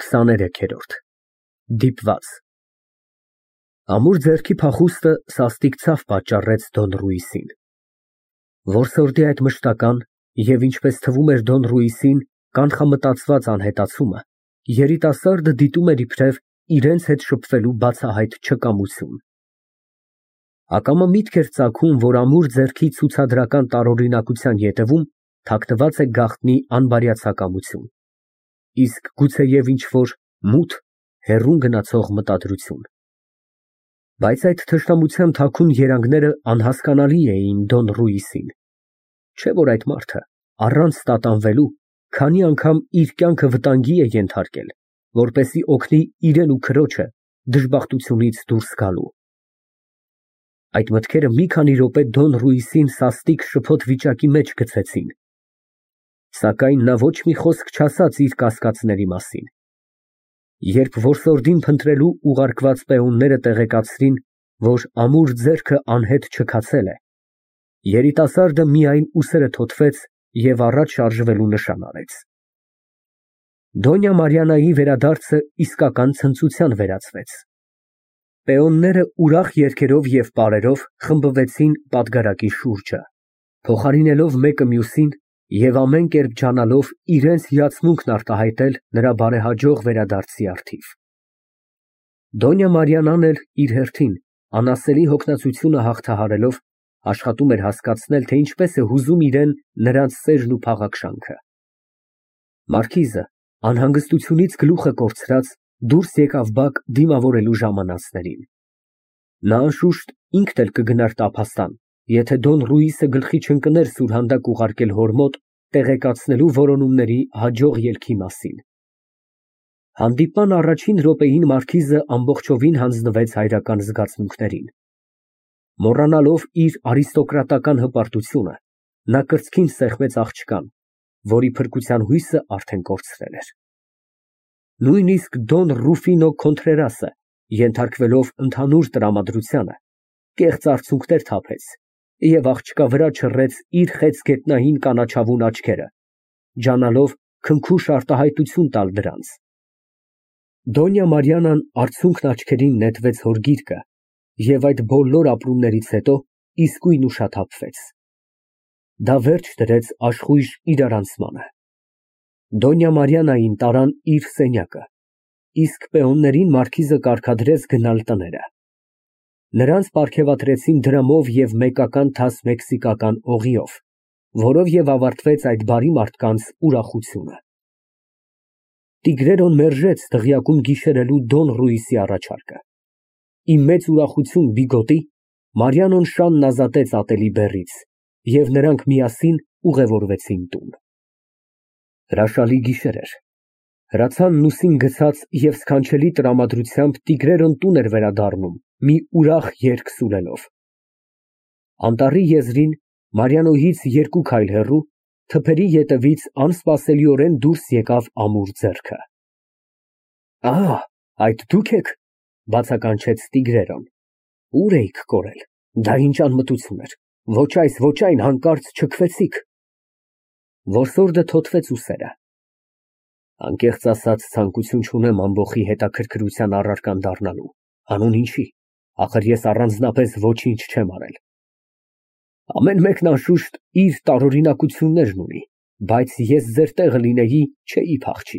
23-րդ Դիպված Ամուր ձեռքի փախուստը սաստիկ ցավ պատճառեց Դոն Ռուիսին։ Որսորդի այդ մշտական և ինչպես թվում էր Դոն Ռուիսին կանխամտածված անհետացումը, երիտասարդը դիտում էր իբրև իրենց հետ շփվելու բացահայտ չկամություն։ Ակամա միտք էր ծագում, որ ամուր ձեռքի ցուցադրական տարօրինակության ետևում թաքնված է գաղտնի անբարյացակամություն, իսկ գուցեև ինչ-որ մութ, հեռուն գնացող մտադրություն։ Բայց այդ թշնամության թաքուն երանգները անհասկանալի էին Դոն Ռուիսին, չէ՞ որ այդ մարդը առանց տատանվելու քանի անգամ իր կյանքը վտանգի է ենթարկել, որպեսզի օգնի իրեն ու քրոջը դժբախտությունից դուրս գալու։ Այդ մտքերը մի քանի րոպե Դոն Ռուիսին սաստիկ շփոթ վիճակի մեջ գցեցին, սակայն նա ոչ մի խոսք չասաց իր կասկածների մասին։ Երբ որսորդին փնտրելու ուղարկված պեոնները տեղեկացրին, որ ամուր ձեռքը անհետ չքացել է, երիտասարդը միայն ուսերը թոթվեց և առաջ շարժվելու նշան արեց։ Դոնյա Մարիաննայի վերադարձը իսկական ցնծության վերածվեց։ Պեոնները ուրախ երգերով և պարերով խմբվեցին պատգարակի շուրջը, փոխարինելով մեկը մյուսին և ամեն կերպ ջանալով իրենց հիացմունքն արտահայտել նրա բարեհաջող վերադարձի առթիվ։ Դոնյա Մարիաննան էլ իր հերթին, անասելի հոգնածությունը հաղթահարելով, աշխատում էր հասկացնել, թե ինչպես է հուզում իրան նրանց սերն ու փաղաքշանքը։ Մարքիզը, անհանգստությունից գլուխը կորցրած, դուրս եկավ բակ դիմավորելու ժամանածներին։ Նա անշուշտ ինքն էլ կգնար տափաստան, եթե Դոն Ռուիսը գլխի չընկներ սուրհանդակ ուղարկել հոր մոտ տեղեկացնելու որոնումների հաջող ելքի մասին։ Հանդիպման առաջին րոպեին մարքիզը ամբողջովին հանձնվեց հայրական զգացմունքներին։ Մոռանալով իր արիստոկրատական հպարտությունը, նա կրծքին սեղմեց աղջկան, որի փրկության հույսը արդեն կորցրել էր։ Նույնիսկ Դոն Ռուֆինո Քոնթրերասը, ենթարկվելով ընդհանուր տրամադրությանը, կեղծ արցունքներ թափեց և աղջկա վրա չռեց իր խեցգետնային կանաչավուն աչքերը, ջանալով քնքուշ արտահայտություն տալ դրանց։ Դոնյա Մարիաննան արցունքն աչքերին նետվեց հոր գիրկը և այդ բոլոր ապրումներից հետո իսկույն ուշաթափվեց։ Դա վերջ դրեց աշխույժ իրարանցմանը։ Դոնյա Մարիաննային տարան իր սենյակը, իսկ պեոններին մարքիզը կարգադրեց գնալ տները։ Նրանց պարգևատրեցին դրամով և մեկական թաս մեքսիկական օղիով, որով և ավարտվեց այդ բարի մարդկանց ուրախությունը։ Տիգրերոն մերժեց դղյակում գիշերելու Դոն Ռուիսի առաջարկը։ Ի մեծ ուրախություն բիգոտի, Մարիաննան շանն ազատեց ատելի բեռից, և նրանք միասին ուղևորվեցին տուն։ Հրաշալի գիշեր էր։ Հրացանն ուսին գցած և սքանչելի տրամադրությամբ Տիգրերոն տուն էր վերադառնում, մի ուրախ երգ սուրելով։ Անտառի եզրին, Մարիաննոյից երկու քայլ հեռու, թփերի ետևից անսպասելիորեն դուրս եկավ ամուր ձեռքը։ Ահա, այդ դուք եք, բացականչեց Տիգրերոն։ Ուր էիք կորել, դա ինչ անմտություն էր, ոչ այս, ոչ այն, հանկարծ չքվեցիք։ Որսորդը թոթվեց ուսերը։ Անկեղծ ասած, ցանկություն չունեմ ամբոխի հետաքրքրության առարկան դառնալու, հանուն ինչի, ախր ես առանձնապես ոչինչ չեմ արել։ Ամեն մեկն անշուշտ իր տարօրինակություններն ունի, բայց ես ձեր տեղը լինեի, չէի փախչի։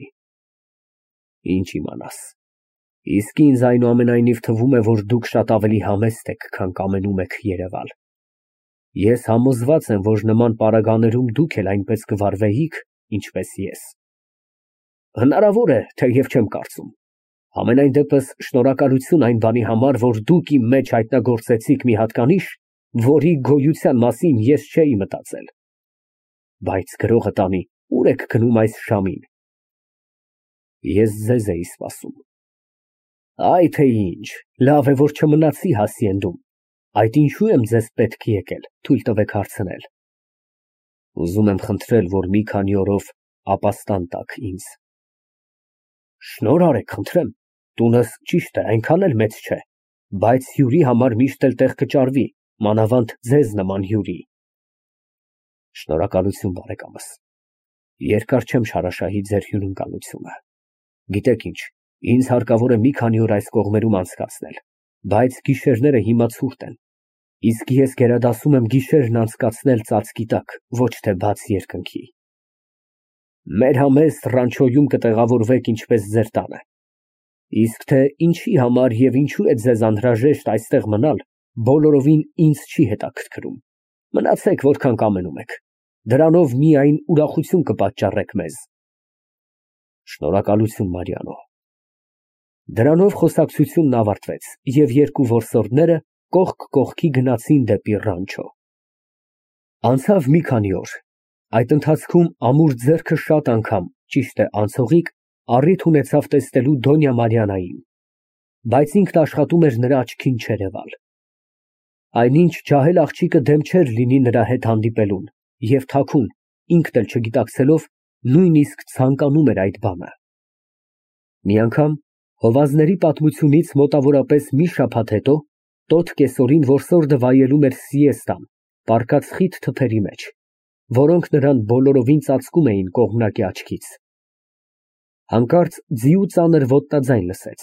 Ինչ իմանաս, իսկ ինձ այնուամենայնիվ թվում է, որ դուք շատ ավելի համեստ եք, քան կամենում եք երևալ։ Ես համոզված եմ, որ նման պարագաներում դուք էլ այնպես կվարվեիք, ինչպես ես։ Հնարավոր է, թեև չեմ կարծում։ Համենայն դեպս շնորհակալություն այն բանի համար, որ դուք իմ մեջ հայտնագործեցիք մի հատկանիշ, որի գոյության մասին ես չէի մտածել։ Բայց գրողը տանի, ուր եք գնում այս ժամին։ Ես ձեզ էի սպասում։ Այ թե ինչ, լավ է, որ չմնացի հասցենդում։ Այդ ինչու եմ ձեզ պետք եկել, թույլ տվեք հարցնել։ Ուզում եմ խնդրել, որ մի քանի օրով ապաստան տաք ինձ։ Շնորհ արեք, խնդրեմ, տունս ճիշտ է, այնքան էլ մեծ չէ, բայց հյուրի համար միշտ էլ տեղ կճարվի, մանավանդ ձեզ նման հյուրի։ Շնորհակալություն, բարեկամս, երկար չեմ չարաշահի ձեր հյուրընկալությունը։ Գիտեք ինչ, ինձ հարկավոր է մի քանի օր այս կողմերում անցկացնել, բայց գիշերները հիմա ցուրտ են, իսկ ես գերադասում եմ գիշերն անցկացնել ծածկի տակ, ոչ թե բաց երկնքի։ Մեր համեստ ռանչոյում կտեղավորվեք ինչպես ձեր տանը, իսկ թե ինչի համար և ինչու է ձեզ անհրաժեշտ այստեղ մնալ, բոլորովին ինձ չի հետաքրքրում, մնացեք որքան կամենում եք, դրանով միայն ուրախություն կպատճառեք մեզ։ Շնորհակալություն, Մարիանո։ Դրանով խոսակցությունն ավարտվեց, և երկու որսորդները կողք կողքի գնացին դեպի ռանչո։ Անցավ մի քանի օր, այդ ընթացքում ամուր ձեռքը շատ անգամ, ճիշտ է, անցողիկ, առիթ ունեցավ տեսնելու Դոնյա Մարիաննային, բայց ինքն աշխատում էր նրա աչքին չերևալ։ Այնինչ ջահել աղջիկը դեմ չէր լինի նրա հետ հանդիպելուն, և թաքուն, ինքն էլ չգիտակցելով, նույնիսկ ցանկանում էր այդ բանը։ Մի անգամ հովազների պատմությունից մոտավորապես մի շաբաթ հետո տոտ կեսօրին որսորդը վայելում էր սիեստան, պառկած խիտ թփերի մեջ, որոնք նրան բոլորովին ծածկում էին կողմնակի աչքից։ Հանկարծ ձիու ծանր ոտնաձայն լսեց։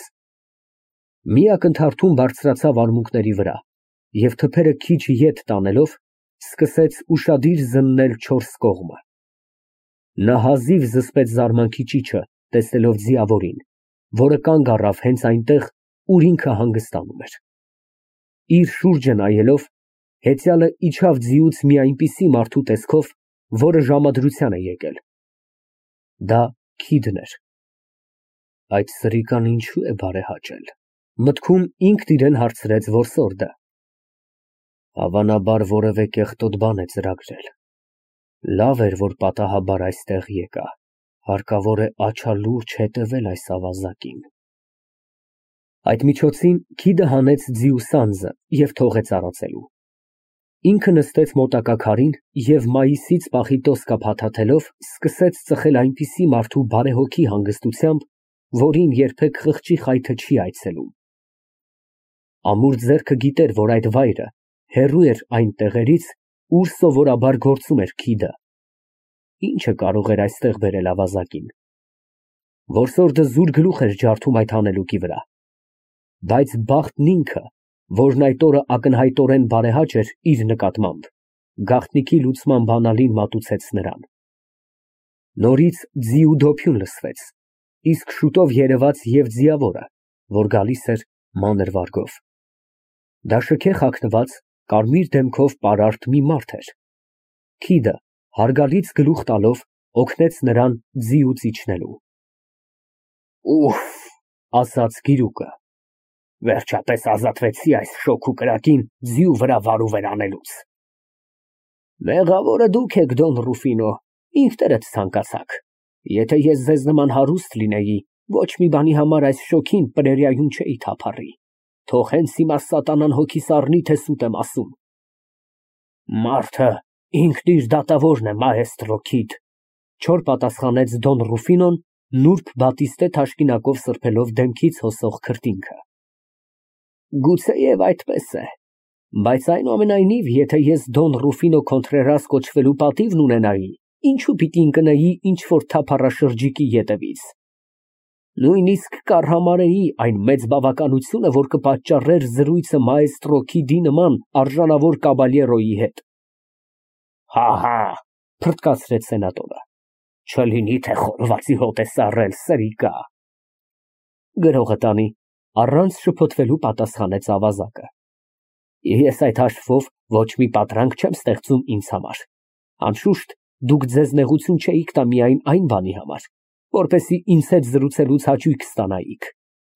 Մի ակնթարթում բարձրացավ արմունկների վրա և թփերը քիչ ետ տանելով սկսեց ուշադիր զննել չորս կողմը։ Նա հազիվ զսպեց զարմանքի ճիչը, տեսնելով ձիավորին, որը կանգ առավ հենց այնտեղ, ուր ինքը հանգստանում էր։ Իր շուրջը նայելով, հեծյալը իջավ ձիուց մի այնպիսի մարդու տեսքով, որը ժամադրության է եկել։ Դա Քիդն էր։ Այդ սրիկան ինչու է բարեհաճել, մտքում ինքն իրեն հարցրեց որսորդը։ Հավանաբար որևէ կեղտոտ բան է ծրագրել։ Լավ էր, որ պատահաբար այստեղ եկա, հարկավոր է աչալուրջ հետևել այս ավազակին։ Այդ միջոցին Քիդը հանեց ձիու սանձը և թողեց արածելու։ Ինքը նստեց մոտակա քարին և մայիսից պախիտոսկա փաթաթելով սկսեց ծխել այնպիսի մարդու բարեհոգի հանգստությամբ, որին երբեք խղճի խայթը չի այցելում։ Ամուր ձեռքը գիտեր, որ այդ վայրը հեռու էր այն տեղերից, ուր սովորաբար գործում էր Քիդը։ Ինչը կարող էր այստեղ բերել ավազակին։ Որսորդը զուր գլուխ էր ջարդում այդ հանելուկի վրա, բայց բախտն ինքը, որն այդ օրը ակնհայտորեն բարեհաճ էր իր նկատմամբ, գաղտնիքի լուծման բանալին մատուցեց նրան։ Նորից ձիու դոփյուն լսվեց, իսկ շուտով երևաց և ձիավորը, որ գալիս էր մանր վարգով։ Դա շքեղ հագնված, կարմիր դեմքով պարարտ մի մարդ էր։ Քիդը, հարգալից գլուխ տալով, օգնեց նրան ձիուց իջնելու։ Ուֆ, ասաց գիրուկը, վերջապես ազատվեցի այս շոգ ու կրակին ձիու վրա վարուվեր անելուց։ Մեղավորը դուք եք, Դոն Ռուֆինո, ինքներդ ցանկացաք։ Եթե ես ձեզ նման հարուստ լինեի, ոչ մի բանի համար այս շոգին պրերիայում չէի թափառի։ Թող հենց հիմա սատանան հոգիս առնի, թե սուտ եմ ասում։ Մարդը ինքն իր դատավորն է, մաեստրո Քիդ, չոր պատասխանեց Դոն Ռուֆինոն, նուրբ բատիստե թաշկինակով սրբելով դեմքից հոսող քրտինքը։ Գուցեև այդպես է, բայց այնուամենայնիվ, եթե ես Դոն Ռուֆինո Քոնտրերաս կոչվելու պատիվն ունենայի, ինչու պիտի ընկնեի ինչ-որ թափառաշրջիկի ետևից։ Նույնիսկ կառհամարեի այն մեծ բավականությունը, որ կպատճառեր զրույցը մաեստրո Քիդի նման արժանավոր կաբալյերոյի հետ։ Հա, փռթկացրեց սենատորը, չլինի թե խորվածի հոտ է սառել, սրիկա։ Գրողը տանի, առանց շփոթվելու պատասխանեց ավազակը։ Ես այդ հաշվով ոչ մի պատրանք չեմ ստեղծում ինձ համար։ Անշուշտ, դուք ձեզ նեղություն չէիք տա միայն այն բանի համար, որպեսզի ինձ հետ զրուցելուց հաճույք ստանայիք։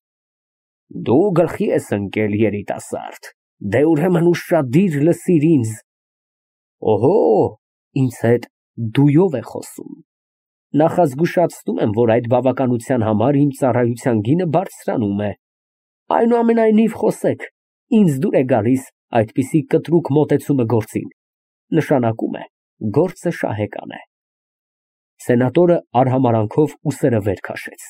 Դու գլխի ես ընկել, երիտասարդ, դե ուրեմն ուշադիր լսիր ինձ։ Օհո, ինձ հետ դույով է խոսում։ Նախազգուշացնում եմ, որ այդ բավականության համար իմ ծառայության գինը բարձրանում է։ Այնուամենայնիվ խոսեք, ինձ դուր է գալիս այդպիսի կտրուկ մոտեցումը գործին։ Նշանակում է, գործը շահեկան է։ Սենատորը արհամարանքով ուսերը վեր քաշեց։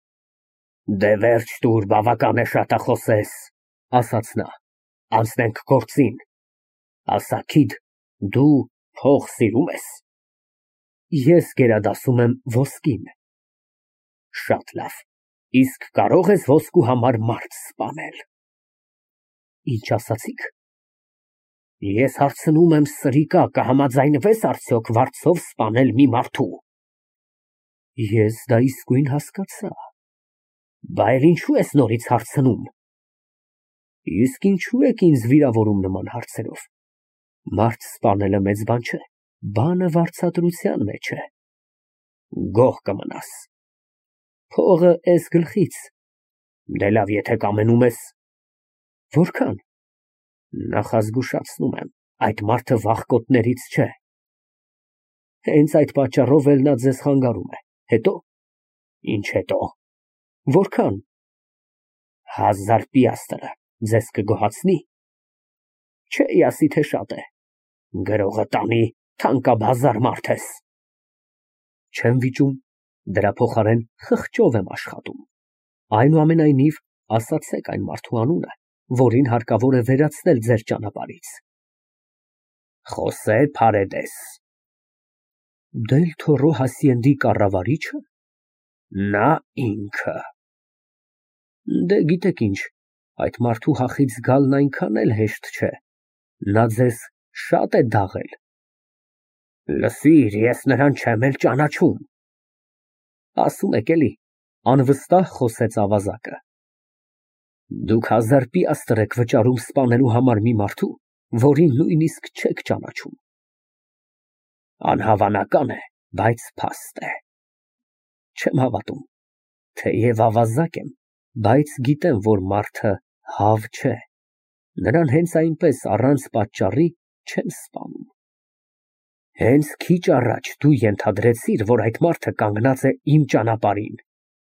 Դե վերջ տուր, բավական է շատախոսես, ասաց նա, անցնենք գործին։ Ասա, Քիդ, դու փող սիրում ես։ Ես գերադասում եմ ոսկին։ Շատ լավ, Իսկ կարող ես ոսկու համար մարդ սպանել։ Ինչ ասացիք։ Ես հարցնում եմ, սրիկա, կհամաձայնվես արդյոք վարձով սպանել մի մարդու։ Ես դա իսկույն հասկացա։ Բայց ինչու ես նորից հարցնում։ Իսկ ինչու եք ինձ վիրավորում նման հարցերով։ Մարդ սպանելը մեծ բան չէ, բանը վարձատրության մեջ է։ Գող կմնաս։ Փողը էս գլխից։ Դե լավ, եթե կամենում ես։ Որքան։ Նախազգուշացնում եմ, այդ մարդը վախկոտներից չէ։ Հենց այդ պատճառով էլ նա ձեզ խանգարում է։ Հետո։ Ինչ հետո։ Որքան։ 1000 պիաստրը ձեզ կգոհացնի։ Չէի ասի, թե շատ է։ Գրողը տանի, թանկաբազար մարդ ես։ Չեմ վիճում, դրա փոխարեն խղճով եմ աշխատում։ Այնուամենայնիվ, ասացեք այն մարդու անունը, որին հարկավոր է վերացնել ձեր ճանապարհից։ Խոսե Փարեդես։ Դել Թորո Հասիենդի կառավարիչը։ Նա ինքը։ Դե գիտեք ինչ, այդ մարդու հախից գալն այնքան էլ հեշտ չէ։ Նա ձեզ շատ է դաղել։ Լսիր, ես նրան չեմ էլ ճանաչում։ Ասում եք էլի, անվստահ խոսեց ավազակը։ Դուք 1000 պիաստր եք վճարում սպանելու համար մի մարդու, որին նույնիսկ չեք ճանաչում։ Անհավանական է, բայց փաստ է։ Չեմ հավատում, թեև ավազակ եմ, բայց գիտեմ, որ մարդը հավ չէ։ Նրան հենց այնպես առանց պատճառի չեմ սպանում։ Հենց քիչ առաջ դու ենթադրեցիր, որ այդ մարդը կանգնած է իմ ճանապարհին։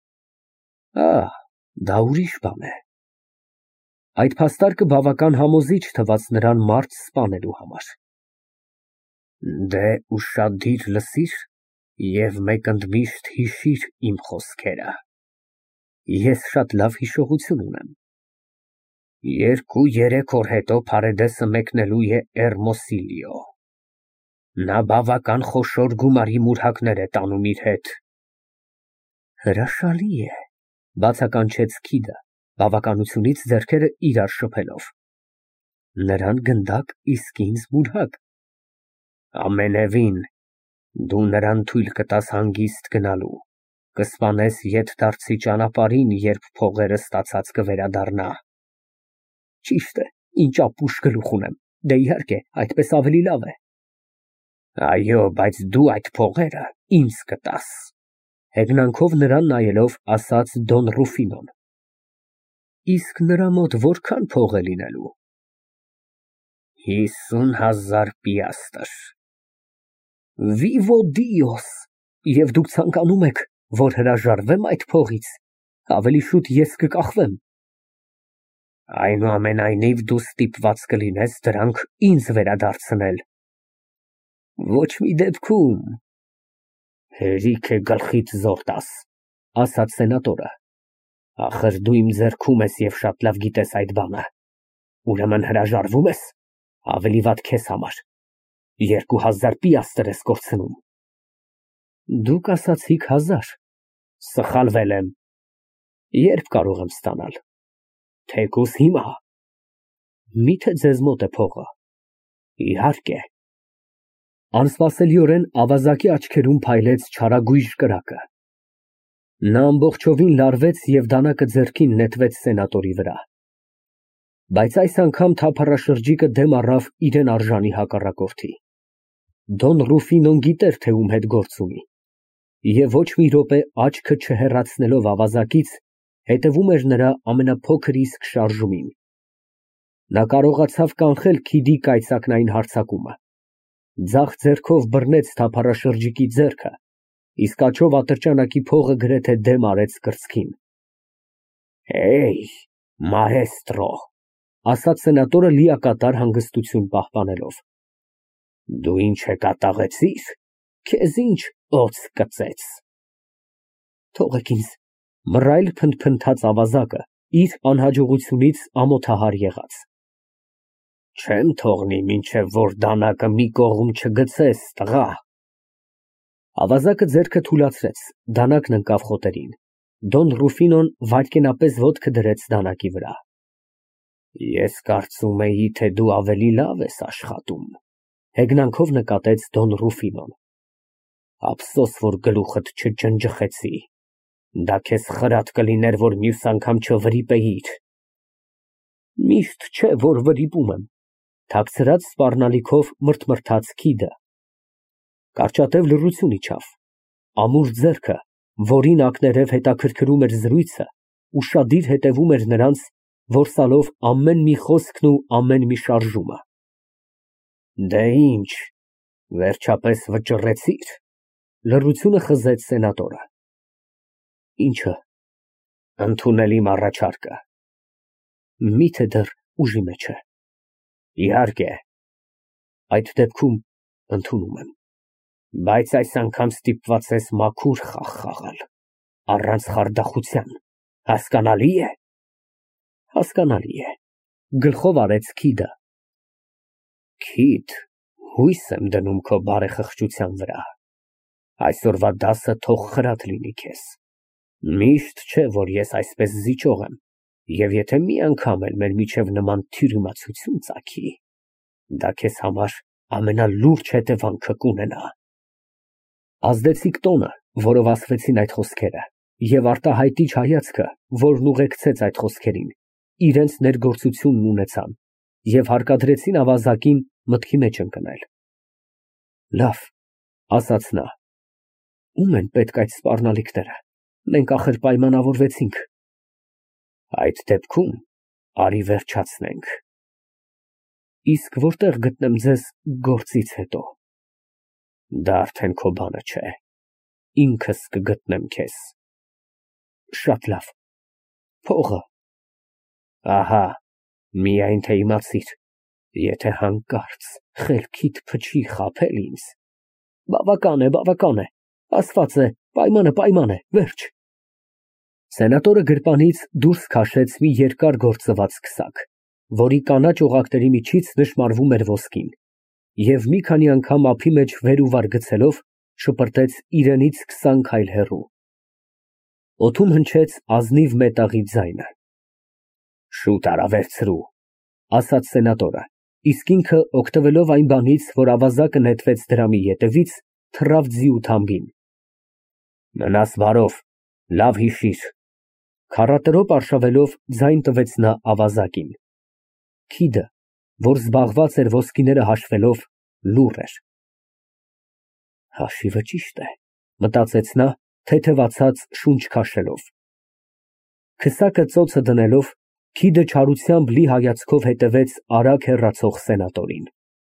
Դա ուրիշ բան է։ Այդ փաստարկը բավական համոզիչ թվաց նրան մարդ սպանելու համար։ Դե ուշադիր լսիր և մեկ ընդմիշտ հիշիր իմ խոսքերը։ Ես շատ լավ հիշողություն ունեմ։ 2-3 օր հետո Փարեդեսը մեկնելու է Էրմոսիլիո։ Նա բավական խոշոր գումարի մուրհակներ է տանում իր հետ։ Հրաշալի է, բացականչեց Քիդը, բավականությունից ձեռքերը իրար շփելով։ Նրան գնդակ, իսկ ինձ մուրհակ։ Ամենևին, դու նրան թույլ կտաս հանգիստ գնալու, կսպանես ետդարձի ճանապարհին, երբ փողերը ստացած կվերադառնա։ Ճիշտ է, ինչ ապուշ գլուխ ունեմ, դե իհարկե, այդպես ավելի լավ է։ Այո, բայց դու այդ փողերը ինձ կտաս, հեգնանքով նրան նայելով ասաց Դոն Ռուֆինոն։ Իսկ նրա մոտ որքան փող է լինելու։ 50,000 պիաստր։ Vivo Dios, և դուք ցանկանում եք, որ հրաժարվեմ այդ փողից, ավելի շուտ ես կկախվեմ։ Այնուամենայնիվ դու ստիպված կլինես դրանք ինձ վերադարձնել։ Ոչ մի դեպքում։ Հերիք է գլխիդ զոր տաս, ասաց սենատորը։ Ախր դու իմ ձեռքում ես և շատ լավ գիտես այդ բանը։ Ուրեմն հրաժարվո՞ւմ ես, ավելի վատ քեզ համար։ 2000 պիաստր ես կորցնում։ Դուք ասացիք 1000։ Սխալվել եմ։ Երբ կարող եմ ստանալ։ Թեկուզ հիմա։ Միթե ձեզ մոտ է փողը։ Իհարկե։ Անսպասելիորեն ավազակի աչքերում փայլեց չարագույժ կրակը։ Նա ամբողջովին լարվեց և դանակը ձեռքին նետվեց սենատորի վրա։ Բայց այս անգամ թափառաշրջիկը դեմ առավ իրեն արժանի հակառակորդի։ Դոն Ռուֆինոն գիտեր, թե ում հետ գործ ունի, և ոչ մի րոպե աչքը չհեռացնելով ավազակից, հետևում էր նրա ամենափոքր իսկ շարժումին։ Նա կարողացավ կանխել Քիդի կայծակնային հարձակումը։ Ձախ ձեռքով բռնեց թափառաշրջիկի ձեռքը, իսկ աջով ատրճանակի փողը գրեթե դեմ արեց կրծքին։ Հեյ, մահեստրո, ասաց սենատորը լիակատար հանգստություն պահպանելով։ Դու ինչ կատաղեցիր, քեզ ինչ օձ կծեց։ Թողեք ինձ, մռայլ փնթփնթաց ավազակը, իր անհաջողությունից ամոթահար եղած։ Չեմ թողնի, մինչև որ դանակը մի կողմ չգցես, տղա։ Ավազակը ձեռքը թուլացրեց, դանակն ընկավ խոտերին։ Դոն Ռուֆինոն վայրկենապես ոտքը դրեց դանակի վրա։ Ես կարծում էի, թե դու ավելի լավ ես աշխատում, հեգնանքով նկատեց Դոն Ռուֆինոն։ Ափսոս, որ գլուխդ չջնջխեցի, դա քեզ խրատ կլիներ, որ մյուս անգամ չվրիպեիր։ Միշտ չէ, որ վրիպում եմ, թաքցրած սպառնալիքով մրթմրթաց Քիդը։ Կարճատև լռություն իջավ, ամուր ձեռքը, որին ակներև հետաքրքրում էր զրույցը, ուշադիր հետևում էր նրանց, որսալով ամեն մի խոսքն ու ամեն մի շարժումը։ Դե ինչ, վերջապես վճռեցիր, լռությունը խզեց սենատորը։ Ինչը, ընդունել իմ առաջարկը։ Միթե դեռ ուժի մեջ է։ Իհարկե, այդ դեպքում ընդունում եմ, բայց այս անգամ ստիպված ես մաքուր խաղ խաղալ, առանց խարդախության, հասկանալի է։ Հասկանալի է, գլխով արեց Քիդը։ Քիդ, հույս եմ դնում քո բարեխղճության վրա, այսօրվա դասը թող խրատ լինի քեզ։ Միշտ չէ, որ ես այսպես զիջող եմ, և եթե մի անգամ էլ մեր միջև նման թյուրիմացություն ծագի, դա քեզ համար ամենալուրջ հետևանքը կունենա։ Ազդեցիկ տոնը, որով ասվեցին այդ խոսքերը, և արտահայտիչ հայացքը, որն ուղեկցեց այդ խոսքերին, իրենց ներգործությունն ունեցան և հարկադրեցին ավազակին մտքի մեջ ընկնել։ Լավ, ասաց նա, ում են պետք այդ սպառնալիքները, մենք ախր պայմանավորվեցինք։ Այդ դեպքում արի վերջացնենք։ Իսկ որտեղ գտնեմ ձեզ գործից հետո։ Դա արդեն քո բանը չէ, ինքս կգտնեմ քեզ։ Շատ լավ, փողը։ Ահա, միայն թե իմացիր, եթե հանկարծ խելքիդ փչի խաբել ինձ, բավական է, ասված է, պայման է, վերջ։ Սենատորը գրպանից դուրս քաշեց մի երկար գործված քսակ, որի կանաչ օղակների միջից նշմարվում էր ոսկին, և մի քանի անգամ ափի մեջ վեր ու վար գցելով շպրտեց իրենից 20 քայլ հեռու։ Օդում հնչեց ազնիվ մետաղի ձայնը։ Շուտ արա վերցրու, ասաց սենատորը, իսկ ինքը, օգտվելով այն բանից, որ ավազակը նետվեց դրամի ետևից, թռավ ձիու թամբին։ Մնաս բարով, լավ հիշիր։ Քառատրոպ արշավելով ձայն տվեց նա ավազակին։ Քիդը, որ զբաղված էր ոսկիները հաշվելով, լուռ էր։ Հաշիվը ճիշտ է, մտածեց նա, թեթևացած շունչ քաշելով։ Քսակը ծոցը դնելով, Քիդը չարությամբ լի հայացքով հետևեց արագ հեռացող սենատորին։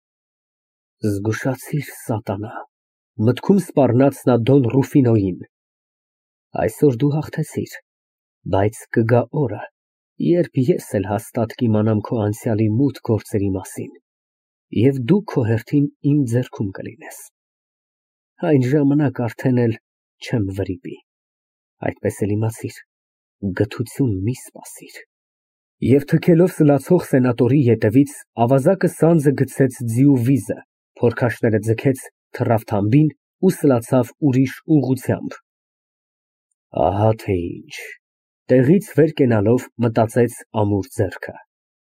Զգուշացիր, սատանա, մտքում սպառնաց նա Դոն Ռուֆինոյին։ Այսօր դու հաղթեցիր, բայց կգա օրը, երբ ես էլ հաստատ կիմանամ քո անցյալի մութ գործերի մասին, և դու քո հերթին իմ ձեռքում կլինես։ Այն ժամանակ արդեն էլ չեմ վրիպի, այդպես էլ իմացիր, գթություն մի սպասիր։ Եվ թքելով սլացող սենատորի ետևից, ավազակը սանձը գցեց ձիու վիզը, փորքաշները ձգեց, թռավ թամբին ու սլացավ ուրիշ ուղղությամբ։ Ահա թե ինչ, տեղից վեր կենալով մտածեց ամուր ձեռքը։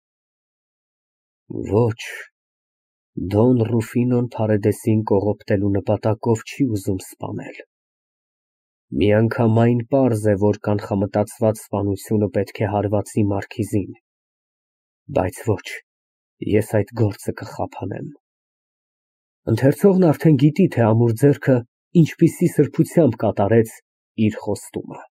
Ոչ, Դոն Ռուֆինոն Փարեդեսին կողոպտելու նպատակով չի ուզում սպանել։ Միանգամայն պարզ է, որ կանխամտածված սպանությունը պետք է հարվածի մարքիզին, բայց ոչ, ես այդ գործը կխափանեմ։ Ընթերցողն արդեն գիտի, թե ամուր ձեռքը ինչպիսի սրբությամբ կատարեց իր խոստումը։